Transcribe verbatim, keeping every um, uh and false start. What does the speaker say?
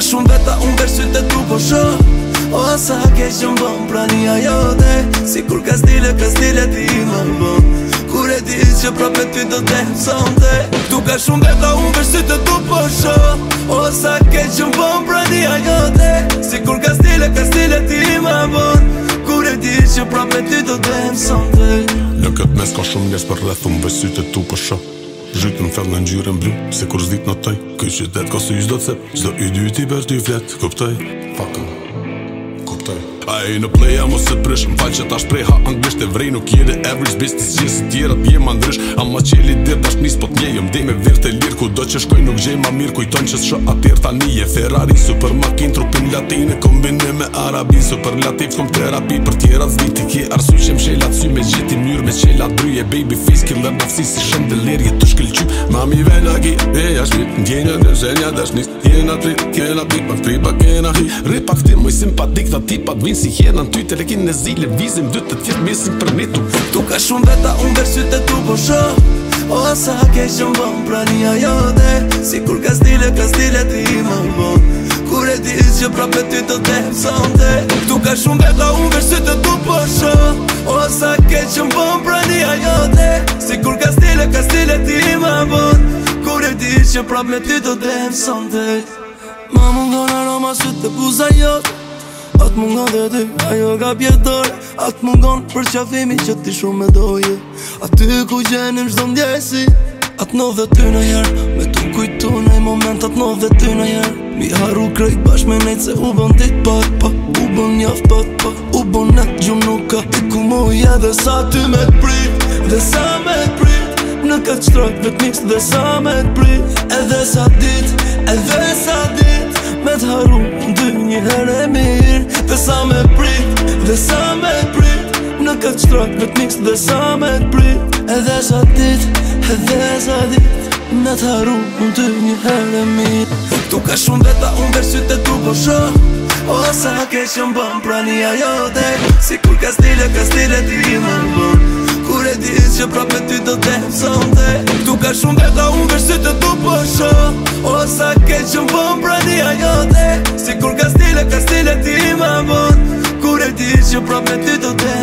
shumë veta unë veç sytë e tu po shoh. O sa ke që më bëm prania jote, si kur ka stile, ka stile ti më bëm. Kur e di që prap me ty do t'em sonte. Tu ka shumë veta unë veç sytë e tu po shoh. O sa ke që më bëm prania jote, si kur ka stile, ka stile ti më bëm. Kur e di që prap me ty do t'em sonte. Në këtë mes ka shumë njes për rreth unë veç sytë e tu po shoh. Zhytën fell në ngjyrën blu, se kur zdit në toj. Ky qytet ka sy çdo cep, çdo y dy ti vesh dy flet, kuptoj. Fucking kuptoj. Ai në pleja mos e prish, m'fal që ta shpreha anglisht e vrej nuk jede average business që si tjerat jema ndrysh. Ama qeli dir dash nis po t'nje jëm dej me virt e lir, ku do që shkoj nuk gjej ma mirë, kujton që s'sho atir tani e Ferrari, super makin, trupin latine, kombinim me Arabi, superlativ kom terapi për tjerat zdi ti kje arsu që m'shelat sy me gjeti mjur me qelat dryje, baby face killer nafsi si shendeler jetë të shkëllqy, mami vena ki, e jashvit, ndjenja në zhenja dash nis, jena trit, kena pik, pak tri pak kena hi, ripak ti moj simpatik ta tipat vin si jena në ty telekin në zile vizim dy të tjetë mesin për netu. Tu ka shumë veta unë veç sytë e tu po shoh. O sa ke që më bëm prania jote, si kur ka stile, ka stile ti më bëm. Kur e di që prap me ty do t'em sonte. Tu ka shumë veta unë veç sytë e tu po shoh. O sa ke që më bëm prania jote, si kur ka stile, ka stile ti më bëm. Kur e di që prap me ty do t'em sonte. Ma mungon aroma sytë e buza jote, atë mungon dhe ty, ajo ka pjetore. Atë mungon për qafimi që ti shumë me doje, aty ku gjenim çdo ndjesi. Atë në dhe ty në herë, me tu kujtu në i moment. Atë në dhe ty në herë, mi haru krejt bash me nejt, se u bën dit pat pat, u bën njaf pat pat, u bën net gjum nuk ka. Ti ku muj edhe sa ty me t'prit, dhe sa me t'prit. Në këtë shtrak vet mix dhe sa me t'prit, edhe sa dit, edhe sa dit. Me t'haru dy një herë e mirë, dhe sa me prit, dhe sa me prit. Në këtë shtrak vet mix dhe sa me t'prit, edhe sa dit, edhe sa dit. Me t'haru dy një herë e mirë. Tu ka shumë veta unë veç sytë e tu po shoh. O sa ke që më bëm prania jote, si kur ka stile, ka stile ti më bëm. Kur e di që prap me ty do t'em sonte. Tu ka shumë veta unë veç sytë e tu po shoh. O sa ke që më bëm prania jote, si kur ka stile, ka stile ti më bëm. Kur e di që prap me ty do t'em